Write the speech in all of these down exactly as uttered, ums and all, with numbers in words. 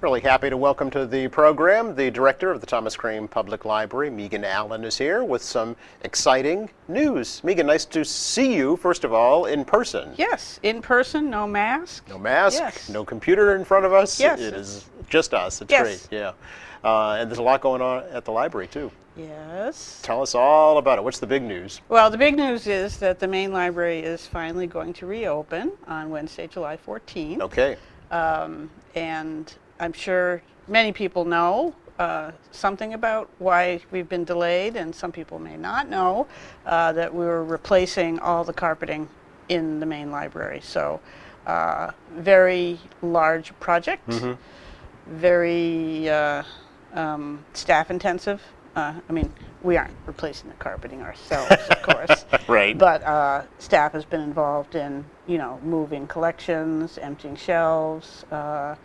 Really happy to welcome to the program the director of the Thomas Crane Public Library, Megan Allen, is here with some exciting news. Megan, nice to see you, first of all, in person. Yes, in person, no mask. No mask, yes. No computer in front of us. Yes. It is just us. It's yes. great, yeah. Uh, and there's a lot going on at the library, too. Yes. Tell us all about it. What's the big news? Well, the big news is that the main library is finally going to reopen on Wednesday, July fourteenth. Okay. Um, and I'm sure many people know uh, something about why we've been delayed, and some people may not know uh, that we were replacing all the carpeting in the main library. So, uh, very large project, mm-hmm. very uh, um, staff intensive. Uh, I mean, we aren't replacing the carpeting ourselves, of course. Right. But uh, staff has been involved in, you know, moving collections, emptying shelves, uh,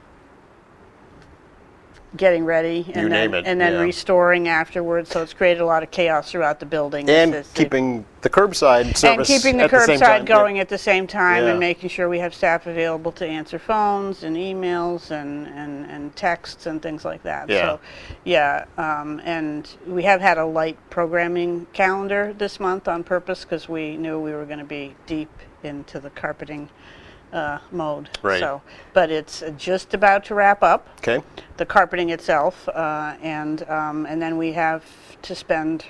getting ready, and You then, name it, and then yeah. restoring afterwards. So it's created a lot of chaos throughout the building. And It's- it's- keeping the curbside service and keeping the at the same curbside time. going at the same time, Yeah. and making sure we have staff available to answer phones and emails and, and, and texts and things like that. Yeah. So, yeah, um, and we have had a light programming calendar this month on purpose because we knew we were going to be deep into the carpeting uh, mode. Right. So, but it's just about to wrap up. Okay. The carpeting itself, uh, and um, and then we have to spend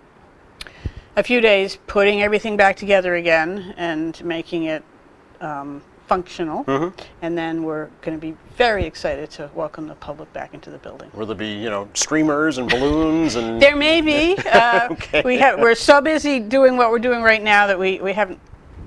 a few days putting everything back together again and making it um, functional. Mm-hmm. And then we're going to be very excited to welcome the public back into the building. Will there be, you know, streamers and balloons and... There may be. Uh, Okay. We have. We're so busy doing what we're doing right now that we, we haven't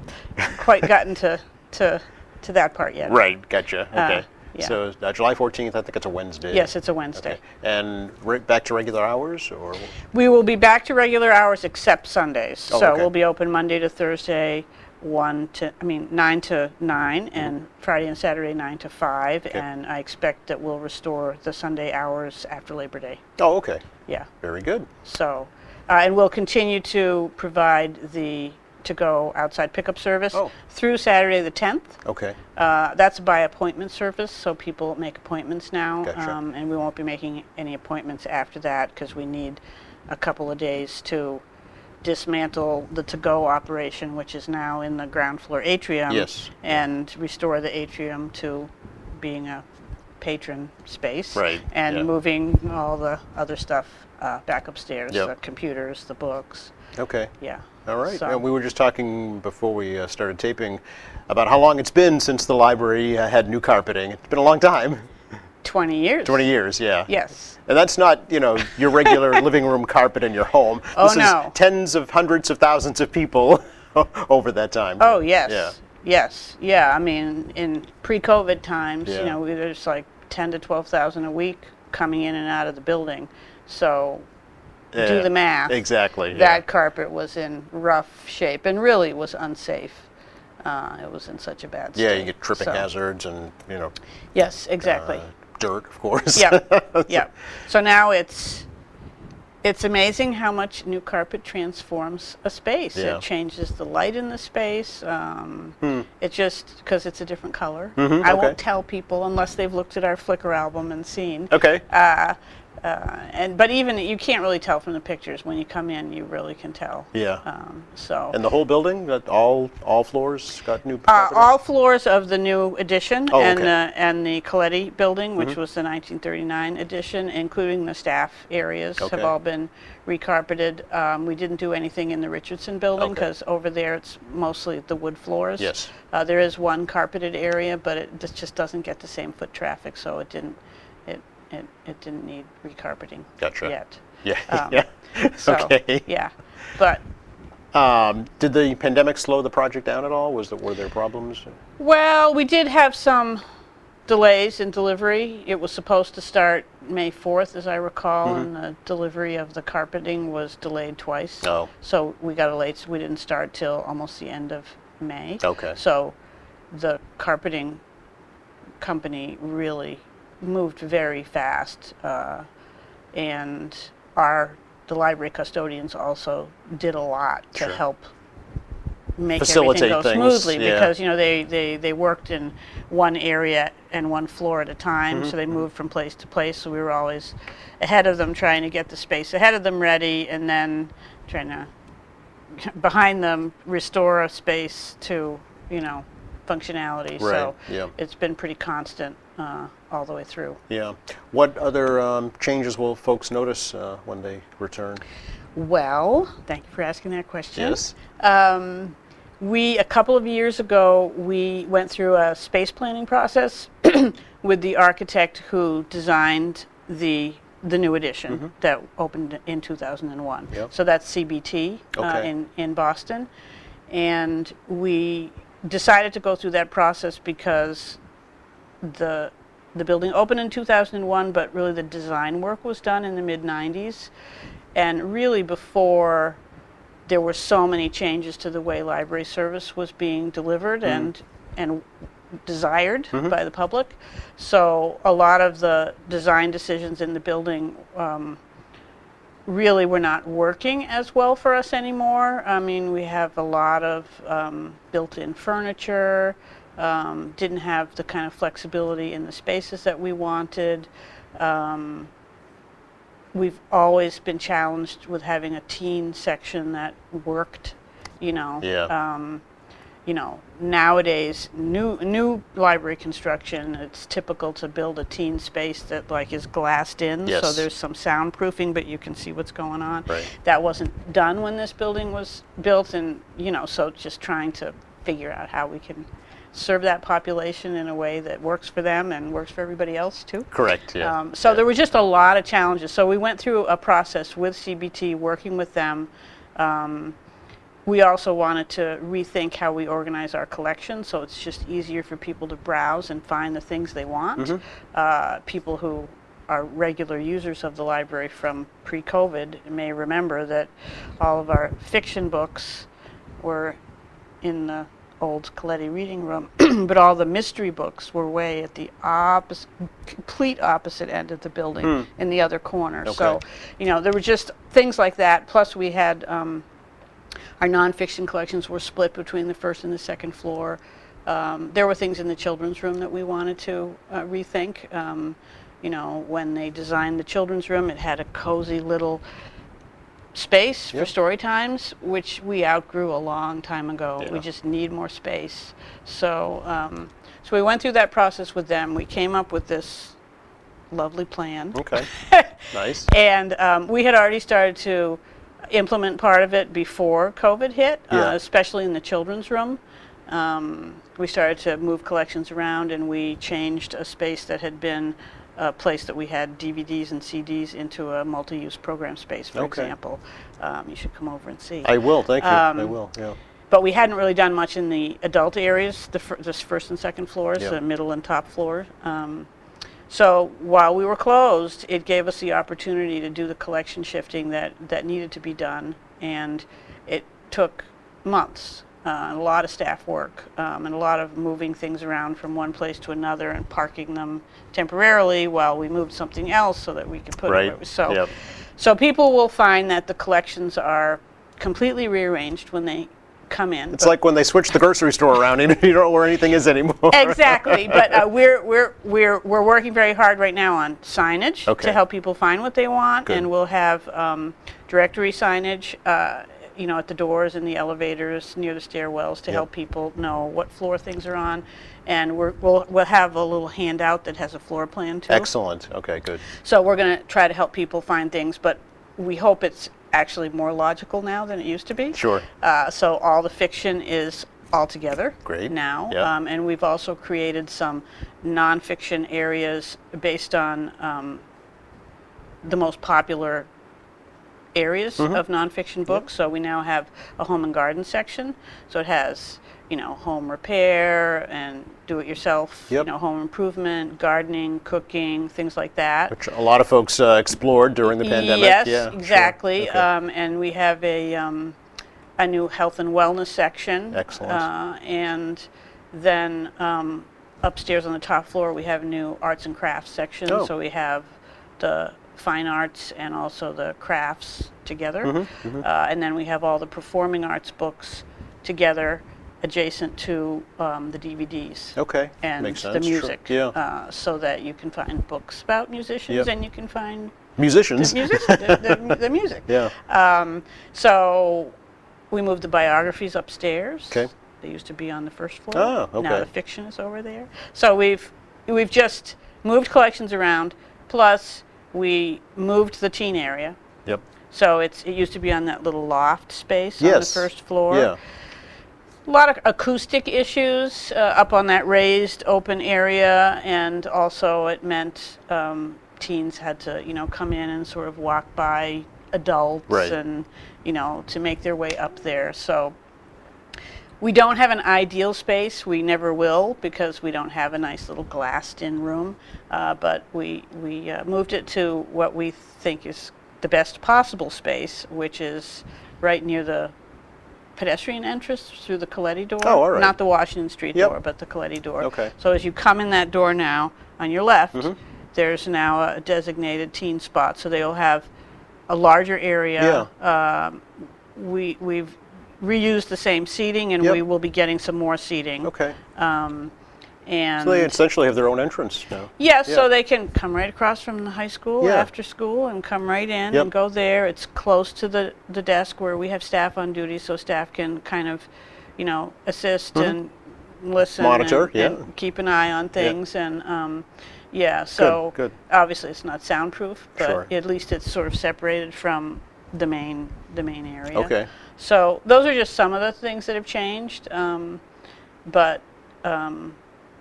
quite gotten to, to to that part yet. Right, gotcha. Okay. Uh, yeah. So uh, July fourteenth, I think it's a Wednesday. Yes, it's a Wednesday. Okay. And re- back to regular hours, or? We will be back to regular hours except Sundays. Oh, so okay. we'll be open Monday to Thursday, one to I mean nine to nine, and Friday and Saturday nine to five. Okay. And I expect that we'll restore the Sunday hours after Labor Day. Oh, okay. Yeah. Very good. So, uh, and we'll continue to provide the to-go outside pickup service Oh. through Saturday the tenth. Okay. Uh, that's by appointment service, so people make appointments now, Gotcha. um, and we won't be making any appointments after that because we need a couple of days to dismantle the to-go operation, which is now in the ground floor atrium, Yes. and restore the atrium to being a patron space, Right, and yeah. moving all the other stuff uh, back upstairs, Yep. the computers, the books, Okay. yeah. All right. So- And we were just talking before we uh, started taping about how long it's been since the library uh, had new carpeting. It's been a long time. twenty years. twenty years, yeah. Yes. And that's not, you know, your regular living room carpet in your home. Oh, this no. is tens of hundreds of thousands of people over that time. Oh, yes. Yeah. Yes. Yeah. I mean, in pre-COVID times, Yeah. you know, we- there's like ten to twelve thousand a week coming in and out of the building. So do Yeah, the math. Exactly. That carpet was in rough shape and really was unsafe. Uh, it was in such a bad yeah. state. Yeah, you get tripping So- hazards and, you know, Yes, exactly. uh, dirt, of course. Yeah. Yeah. So now it's it's amazing how much new carpet transforms a space. Yeah. It changes the light in the space. Um, Hmm. It just because it's a different color. Mhm, I okay. won't tell people unless they've looked at our Flickr album and seen. Okay. Uh, uh, and but even you can't really tell from the pictures. When you come in, you really can tell. Yeah. Um, so. And the whole building, that all all floors got new Uh, carpeting? all floors of the new addition Oh, and okay. the and the Coletti building, which Mhm. was the nineteen thirty-nine addition, including the staff areas, Okay. have all been recarpeted. Um, we didn't do anything in the Richardson building Okay. because over there it's mostly the wood floors. Yes. Uh, there is one carpeted area, but it just just doesn't get the same foot traffic, so it didn't it it, it didn't need recarpeting Gotcha. yet. Yeah. Um, yeah. So, Okay. yeah, but. Um, did the pandemic slow the project down at all? Was there, were there problems? Well, we did have some delays in delivery. It was supposed to start May fourth, as I recall, Mhm. and the delivery of the carpeting was delayed twice. Oh. So we got a late, so we didn't start till almost the end of May. Okay. So the carpeting company really moved very fast, uh, and our the library custodians also did a lot to Sure. help make facilitate everything go things, smoothly yeah. because you know they, they, they worked in one area and one floor at a time, Mm-hmm. so they moved from place to place. So we were always ahead of them, trying to get the space ahead of them ready, and then trying to behind them restore a space to you know functionality. Right. So Yeah. it's been pretty constant uh, all the way through. Yeah. What other um, changes will folks notice uh, when they return? Well, thank you for asking that question. Yes. Um, we, a couple of years ago, we went through a space planning process with the architect who designed the the new addition Mm-hmm. that opened in two thousand one. Yep. So that's C B T uh, Okay. in, in Boston. And we decided to go through that process because the the building opened in two thousand one, but really the design work was done in the mid nineties. And really before there were so many changes to the way library service was being delivered Mm-hmm. and and desired Mm-hmm. by the public. So a lot of the design decisions in the building um, really were not working as well for us anymore. I mean, we have a lot of um, built-in furniture, um, didn't have the kind of flexibility in the spaces that we wanted. Um, we've always been challenged with having a teen section that worked, you know. Yeah. Um, you know, nowadays, new new library construction, it's typical to build a teen space that like is glassed in, so Yes. there's some soundproofing, but you can see what's going on. Right. That wasn't done when this building was built, and you know, so just trying to figure out how we can serve that population in a way that works for them and works for everybody else too. Correct. Yeah. Um, so Yeah. there were just a lot of challenges. So we went through a process with C B T, working with them. Um, we also wanted to rethink how we organize our collection, so it's just easier for people to browse and find the things they want. Mm-hmm. Uh, people who are regular users of the library from pre-COVID may remember that all of our fiction books were in the old Coletti reading room, but all the mystery books were way at the opposite, complete opposite end of the building, Hmm. in the other corner. Okay. So, you know, there were just things like that. Plus, we had um, our nonfiction collections were split between the first and the second floor. Um, there were things in the children's room that we wanted to uh, rethink. Um, you know, when they designed the children's room, it had a cozy little space Yep. for story times, which we outgrew a long time ago. We Yeah. just need more space. So, um, so we went through that process with them. We came up with this lovely plan. Okay. Nice. And um, we had already started to implement part of it before COVID hit, Yeah. uh, especially in the children's room. Um, we started to move collections around, and we changed a space that had been a place that we had D V Ds and C Ds into a multi-use program space, for Okay. example. Um, you should come over and see. I will. Thank you. I Um, will. Yeah. But we hadn't really done much in the adult areas, the fir- this first and second floors, Yeah. the middle and top floor. Um, so while we were closed, it gave us the opportunity to do the collection shifting that, that needed to be done, and it took months, uh, a lot of staff work, um, and a lot of moving things around from one place to another and parking them temporarily while we moved something else so that we could put Right. it. So, Yep. so people will find that the collections are completely rearranged when they come in. It's but- like when they switch the grocery store around and you don't know where anything is anymore. Exactly, but uh, we're we're we're we're working very hard right now on signage Okay. to help people find what they want, Good. and we'll have um, directory signage, uh, you know, at the doors and the elevators near the stairwells to Yep. help people know what floor things are on, and we're, we'll we'll have a little handout that has a floor plan too. Excellent. Okay, good. So we're going to try to help people find things, but we hope it's actually more logical now than it used to be. Sure. Uh, so all the fiction is all together Great. now. Yeah. Um, and we've also created some nonfiction areas based on um, the most popular areas Mm-hmm. of nonfiction books. So we now have a home and garden section. So it has, you know, home repair and do-it-yourself, Yep. you know, home improvement, gardening, cooking, things like that. Which a lot of folks uh, explored during the pandemic. Yes, Yeah, sure. exactly. Okay. Um, and we have a um, a new health and wellness section. Excellent. Uh, and then um, upstairs on the top floor, we have a new arts and crafts section. Oh. So we have the fine arts and also the crafts together. Mm-hmm, Uh, and then we have all the performing arts books together adjacent to um, the D V Ds. Okay. And Makes the sense. Sure. music. Yeah. Uh, so that you can find books about musicians Yep. and you can find Musicians. the, music, the, the, the music. Yeah. Um, so we moved the biographies upstairs. Okay. They used to be on the first floor. Oh, okay. Now the fiction is over there. So we've we've just moved collections around. Plus, we moved the teen area. Yep. So it's it used to be on that little loft space on Yes. the first floor. Yeah. A lot of acoustic issues uh, up on that raised open area, and also it meant um, teens had to, you know, come in and sort of walk by adults Right. and, you know, to make their way up there. So we don't have an ideal space. We never will, because we don't have a nice little glassed-in room. Uh, but we we uh, moved it to what we think is the best possible space, which is right near the pedestrian entrance through the Coletti door. Oh, all right. Not the Washington Street Yep. door, but the Coletti door. Okay. So as you come in that door now, on your left, Mhm. there's now a designated teen spot. So they'll have a larger area. Um, we, we've reused the same seating, and Yep. we will be getting some more seating. Okay. Um, and So they essentially have their own entrance now. yeah, Yeah. so they can come right across from the high school Yeah. after school and come right in Yep. and go there. It's close to the, the desk where we have staff on duty, so staff can kind of, you know, assist and listen Monitor, and, yeah. and keep an eye on things. And um, yeah, so good. obviously it's not soundproof, but Sure. at least it's sort of separated from the main the main area. Okay. So those are just some of the things that have changed, um, but um,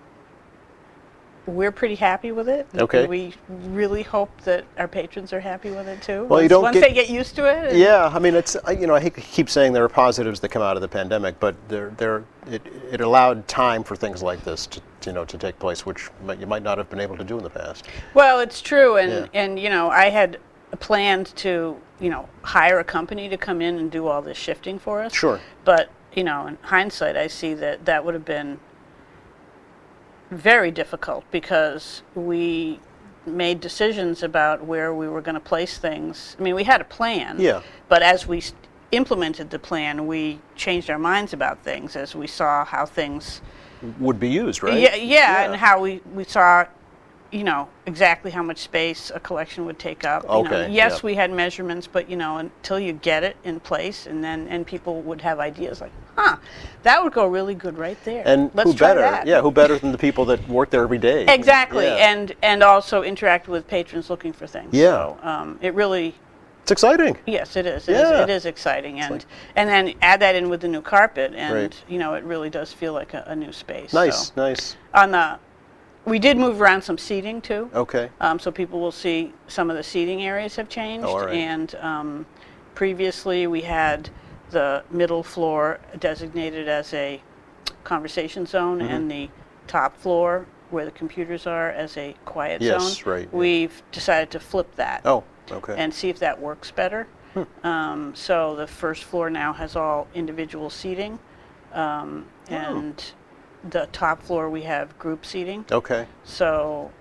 we're pretty happy with it. Okay. We really hope that our patrons are happy with it too. Well, you once, don't once get- they get used to it. and- Yeah, I mean, it's I- you know I hate to keep saying there are positives that come out of the pandemic, but there there it, it allowed time for things like this to you know to take place, which might, you might not have been able to do in the past. Well, it's true, and Yeah. and you know I had planned to you know hire a company to come in and do all this shifting for us. Sure. But you know, in hindsight, I see that that would have been very difficult, because we made decisions about where we were going to place things. I mean, we had a plan. Yeah. But as we s- implemented the plan, we changed our minds about things as we saw how things. Would be used, right? Yeah, yeah, and how we, we saw, you know, exactly how much space a collection would take up. You know, Okay, yes, yep. we had measurements, but you know, until you get it in place, and then and people would have ideas like, huh, that would go really good right there. And Let's who try better? that. Yeah, who better than the people that work there every day? Exactly, Yeah. and and also interact with patrons looking for things. Yeah. So um, it really. It's exciting. Yes, it is. It, Yeah. is, it is exciting, and like- and then add that in with the new carpet, and Right. you know it really does feel like a, a new space. Nice, So, nice. on the, we did move around some seating too, Okay. um, so people will see some of the seating areas have changed. Oh, all right. And um, previously we had the middle floor designated as a conversation zone, Mm-hmm. and the top floor where the computers are as a quiet Yes, zone. right, yeah. We've decided to flip that Oh, okay. and see if that works better. Um, so the first floor now has all individual seating, um, Oh. and the top floor we have group seating. Okay. So,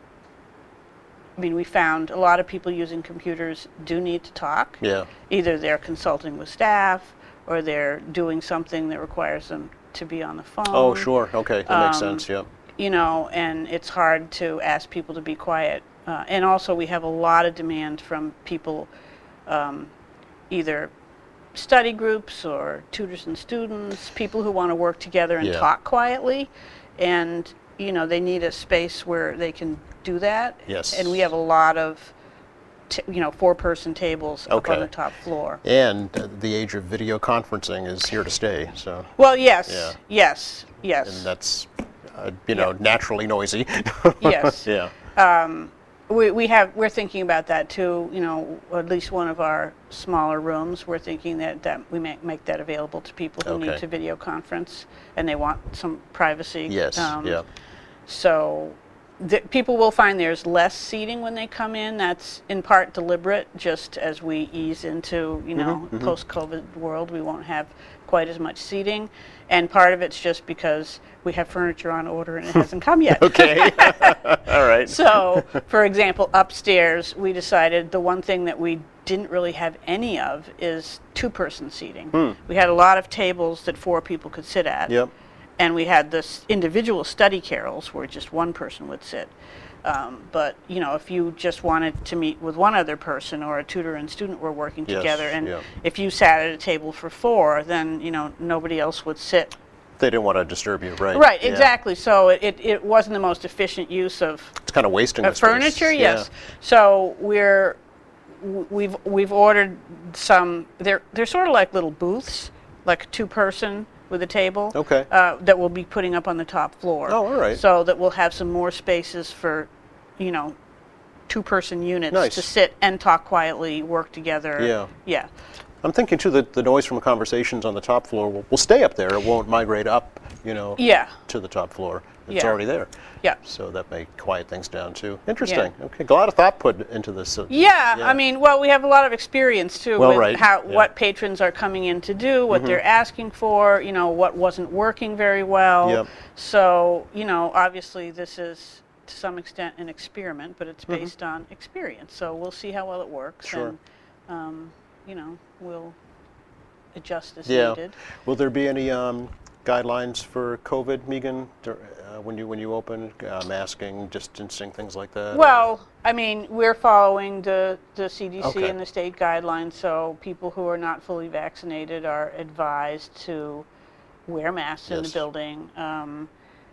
I mean, we found a lot of people using computers do need to talk. Yeah. Either they're consulting with staff, or they're doing something that requires them to be on the phone. Oh, sure. Okay, that makes Um, sense. Yeah. You know, and it's hard to ask people to be quiet. Uh, and also, we have a lot of demand from people, um, either study groups or tutors and students, people who want to work together and Yeah. talk quietly. And, you know, they need a space where they can do that. Yes. And we have a lot of, t- you know, four-person tables up Okay. on the top floor. And uh, the age of video conferencing is here to stay. So, Well, yes, Yeah. yes, yes. and that's uh, you know naturally noisy. Yes. Yeah. We, we have, we're thinking about that too, you know, at least one of our smaller rooms, we're thinking that, that we make, make that available to people who need Okay. to video conference and they want some privacy. Yes. Um, Yeah. So the, people will find there's less seating when they come in. That's in part deliberate, just as we ease into, you know, Mm-hmm, post-COVID world, we won't have quite as much seating. And part of it's just because we have furniture on order and it hasn't come yet. Okay. All right. So, for example, upstairs, we decided the one thing that we didn't really have any of is two-person seating. Hmm. We had a lot of tables that four people could sit at. Yep. And we had this individual study carrels where just one person would sit. Um, but, you know, if you just wanted to meet with one other person, or a tutor and student were working Yes, together, and yeah. if you sat at a table for four, then, you know, nobody else would sit. They didn't want to disturb you, right? Right, Yeah. exactly. So it, it, it wasn't the most efficient use of It's kind of wasting uh, the space. furniture, Yeah. yes. So we're w- we've we've ordered some. They're they're sort of like little booths, like a two-person with a table. Okay. Uh, that we'll be putting up on the top floor. Oh, all right. So that we'll have some more spaces for, you know, two-person units Nice. to sit and talk quietly, work together. Yeah. Yeah. I'm thinking too that the noise from conversations on the top floor will, will stay up there. It won't migrate up, you know, Yeah. to the top floor. It's Yeah. already there. Yeah. So that may quiet things down too. Interesting. Okay. A lot of thought put into this. uh, Yeah, Yeah. I mean, well, we have a lot of experience too Well, with right, how yeah. Mm-hmm. what patrons are coming in to do, what they're asking for, you know, what wasn't working very well. Yep. So, you know, obviously this is to some extent an experiment, but it's Mm-hmm. based on experience. So we'll see how well it works, Sure. and um, you know, we'll adjust as Yeah. needed. Will there be any um, guidelines for COVID, Megan, dur- uh, when you when you open, uh, masking, distancing, things like that? Well, I mean, we're following the, the C D C Okay. and the state guidelines, so people who are not fully vaccinated are advised to wear masks in the Yes. building. Um,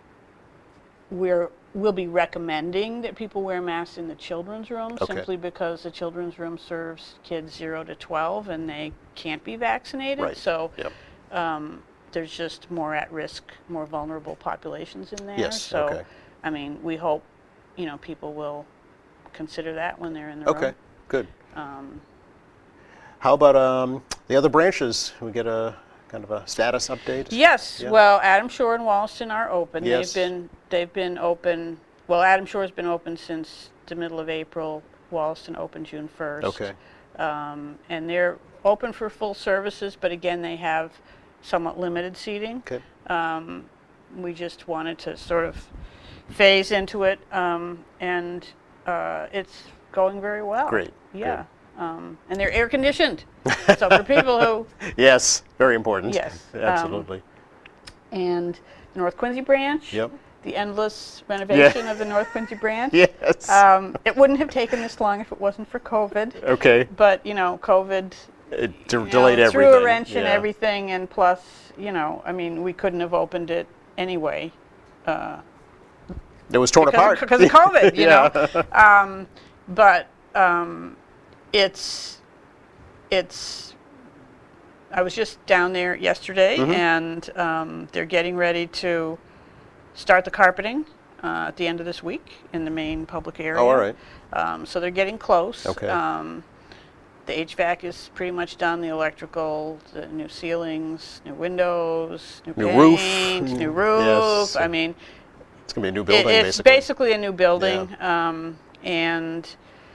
we're, we'll be recommending that people wear masks in the children's room, Okay. simply because the children's room serves kids zero to twelve and they can't be vaccinated. Right. So Yep. um, there's just more at-risk, more vulnerable populations in there. Yes, So, okay. I mean, we hope, you know, people will consider that when they're in the Okay. room. Good. Um, How about um, the other branches? We get a kind of a status update. yes, Yeah. well, Adam Shore and Wollaston are open. Yes. They've been they've been open. Well, Adam Shore's been open since the middle of April. Wollaston opened June first. Okay. Um, and they're open for full services, but again, they have somewhat limited seating. Okay. Um, we just wanted to sort of phase into it, um, and uh, it's going very well. Great, Yeah. Um, and they're air conditioned. So for people who, Yes. Very important. Yes, um, Absolutely. and the North Quincy branch, Yep. the endless renovation of the North Quincy branch. Yes. Um, it wouldn't have taken this long if it wasn't for COVID. okay. But, you know, COVID It d- you know, delayed everything. threw a wrench in Yeah. everything, and plus, you know, I mean, we couldn't have opened it anyway. Uh, It was torn because apart. Of, because of COVID, you Yeah. know. Um, but um, it's, it's, I was just down there yesterday, Mhm. and um, they're getting ready to start the carpeting uh, at the end of this week in the main public area. Oh, all right. Um, so they're getting close. Okay. Um, the H V A C is pretty much done, the electrical, the new ceilings, new windows, new, New roof. paint, new Mm, roof. yes. I mean, It's going to be a new it- building, it's basically. basically a new building. Um, and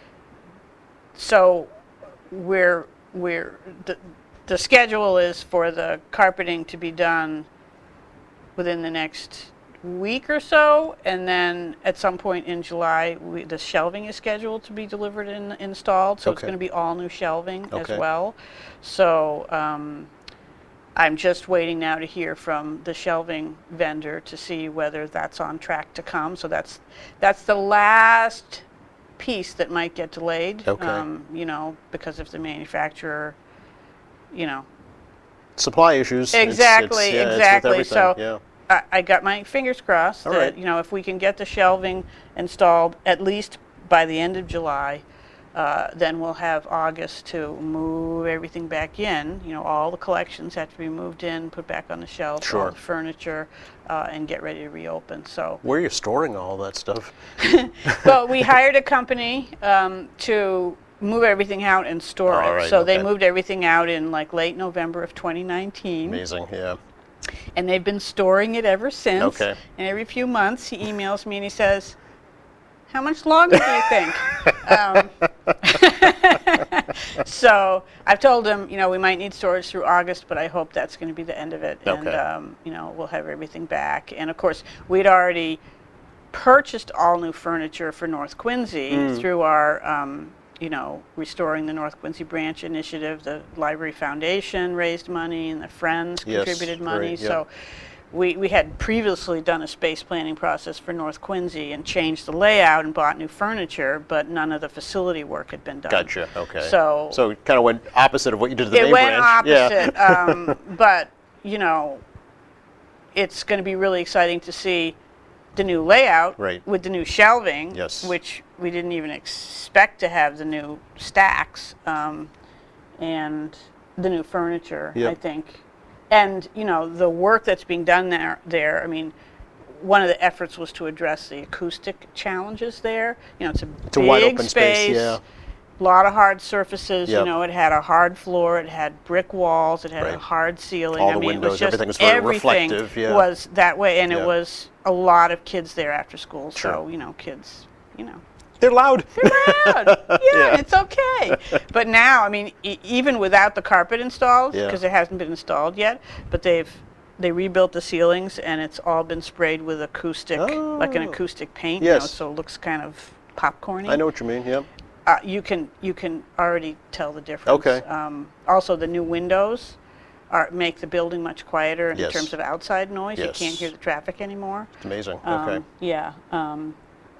so we're, we're, the, the schedule is for the carpeting to be done within the next week or so, and then at some point in July, we, the shelving is scheduled to be delivered and installed, so it's Okay. going to be all new shelving Okay. as well. So um, I'm just waiting now to hear from the shelving vendor to see whether that's on track to come. So that's that's the last piece that might get delayed. Okay. Um, you know, because if the manufacturer, you know, Supply issues. It's- Exactly, it's, yeah, it's with exactly. everything, So- yeah. I, I got my fingers crossed All that, right. you know, if we can get the shelving installed at least by the end of July, uh, then we'll have August to move everything back in. You know, all the collections have to be moved in, put back on the shelves, all Sure. the furniture, uh, and get ready to reopen. So, Where are you storing all that stuff? well, we hired a company um, to move everything out and store All it. right, So they okay. moved everything out in like late November of twenty nineteen. Amazing, yeah. And they've been storing it ever since. Okay. And every few months he emails me and he says, how much longer do you think? um, so I've told him, you know, we might need storage through August, but I hope that's going to be the end of it. And, Okay. um, you know, we'll have everything back. And of course, we'd already purchased all new furniture for North Quincy Mm. through our um, you know, restoring the North Quincy Branch Initiative. The Library Foundation raised money, and the Friends Yes, contributed money. great, yeah. So we, we had previously done a space planning process for North Quincy and changed the layout and bought new furniture, but none of the facility work had been done. Gotcha. Okay. So, so it kind of went opposite of what you did to the it main went branch. opposite. Yeah. um, but, you know, it's going to be really exciting to see the new layout Right. with the new shelving, Yes. which we didn't even expect to have the new stacks, um, and the new furniture, Yep. I think. And, you know, the work that's being done there, there, I mean, one of the efforts was to address the acoustic challenges there. You know, it's a It's a big wide open space, space, yeah. a lot of hard surfaces. Yep. You know, it had a hard floor, it had brick walls, it had a Right. hard ceiling. All I the mean, it windows, was just everything was very everything reflective, yeah. was that way, and Yeah. it was a lot of kids there after school. Sure. So, you know, kids, you know. They're loud. Loud. Yeah, Yeah. it's okay. But now, I mean, e- even without the carpet installed, Yeah. because it hasn't been installed yet, but they've they rebuilt the ceilings and it's all been sprayed with acoustic, like an Oh. acoustic paint, you know, Yes. so it looks kind of popcorny. I know what you mean. Yeah. Uh, you can you can already tell the difference. Okay. Um, also, the new windows are make the building much quieter in Yes. terms of outside noise. You Yes. can't hear the traffic anymore. It's amazing. Um, Okay. Yeah. Um,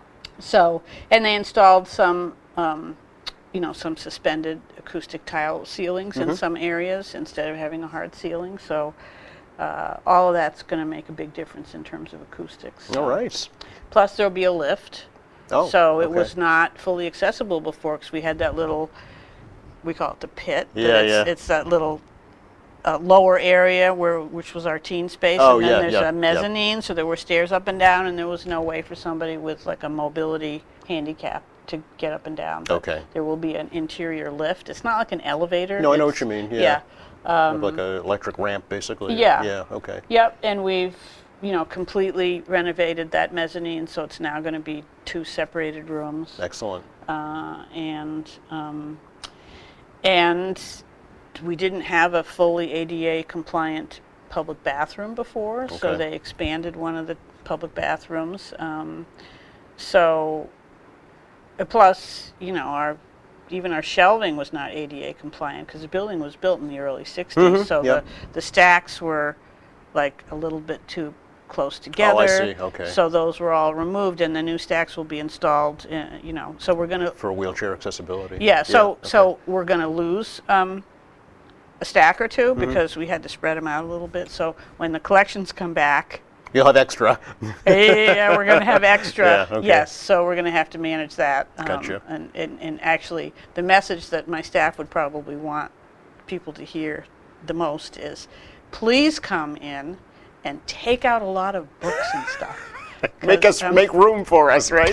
so, and they installed some, um, you know, some suspended acoustic tile ceilings Mm-hmm. in some areas instead of having a hard ceiling. So, uh, all of that's going to make a big difference in terms of acoustics. All So- right. Plus, there'll be a lift. Oh. So it okay. was not fully accessible before because we had that little, we call it the pit. but Yeah, it's, yeah. It's that little uh, lower area where which was our teen space, Oh, and then yeah, there's yeah, a yeah. mezzanine, so there were stairs up and down, and there was no way for somebody with like a mobility handicap to get up and down. But Okay. there will be an interior lift. It's not like an elevator. No, I know it's- what you mean. Yeah. Yeah. like an electric ramp, basically. Yeah. Yeah. Okay. Yep, and we've, you know, completely renovated that mezzanine, so it's now going to be two separated rooms. Excellent. Uh, and um, and we didn't have a fully A D A compliant public bathroom before, so Okay. they expanded one of the public bathrooms. Um, so uh, plus, you know, our even our shelving was not A D A compliant because the building was built in the early sixties. Mhm, So yep. the the stacks were like a little bit too close together. Oh, I see. Okay. So those were all removed, and the new stacks will be installed. Uh, you know, so we're gonna. For wheelchair accessibility. Yeah. So okay. so we're gonna lose um, a stack or two Mm-hmm. because we had to spread them out a little bit. So when the collections come back, You'll have extra. yeah, we're gonna have extra. Yeah, okay. Yes. So we're gonna have to manage that. Um, Gotcha. And, and and actually, the message that my staff would probably want people to hear the most is, please come in and take out a lot of books and stuff. make us um, make room for us, right?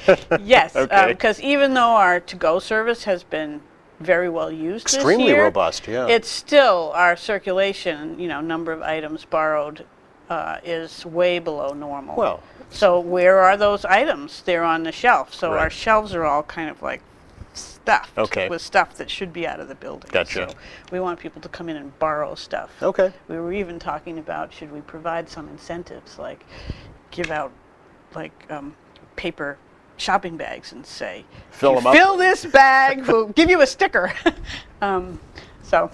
Yes, Okay. because even though our to-go service has been very well used Extremely this year, robust. Yeah. it's still our circulation, you know, number of items borrowed uh, is way below normal. Well. So where are those items? They're on the shelf. So our Right. shelves are all kind of like stuffed Okay. with stuff that should be out of the building. Gotcha. So we want people to come in and borrow stuff. Okay. We were even talking about should we provide some incentives, like give out like um, paper shopping bags and say, Fill "If 'em you up." fill this bag, we'll give you a sticker. um, so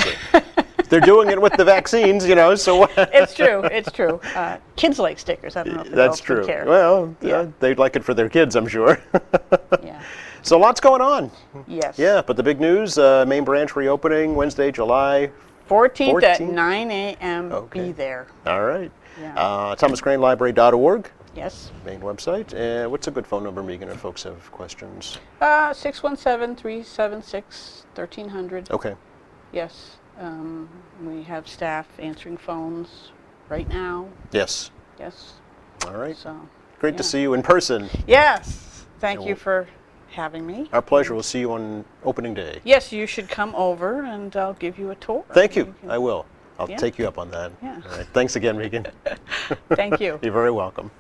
They're doing it with the vaccines, you know. So it's true. It's true. Uh, kids like stickers. I don't know if the that's adults would true. care. Well, yeah. Yeah. they'd like it for their kids, I'm sure. Yeah. So lots going on. Yes. Yeah, but the big news: uh, main branch reopening Wednesday, July. fourteenth at fourteenth? nine a m Okay. Be there. All right. Yeah. Uh, thomas crane library dot org, Yes. main website. And what's a good phone number, Megan, if folks have questions? Uh, six one seven, three seven six, one three zero zero. Okay. Yes. Um, we have staff answering phones right now. Yes. Yes. All right. So. Great to yeah. see you in person. Yes. Thank Yeah, you well- for having me. Our pleasure. We'll see you on opening day. Yes, you should come over and I'll give you a tour. Thank you. can- I will. I'll Yeah. take you up on that. Yeah. All right. Thanks again, Megan. Thank you. You're very welcome.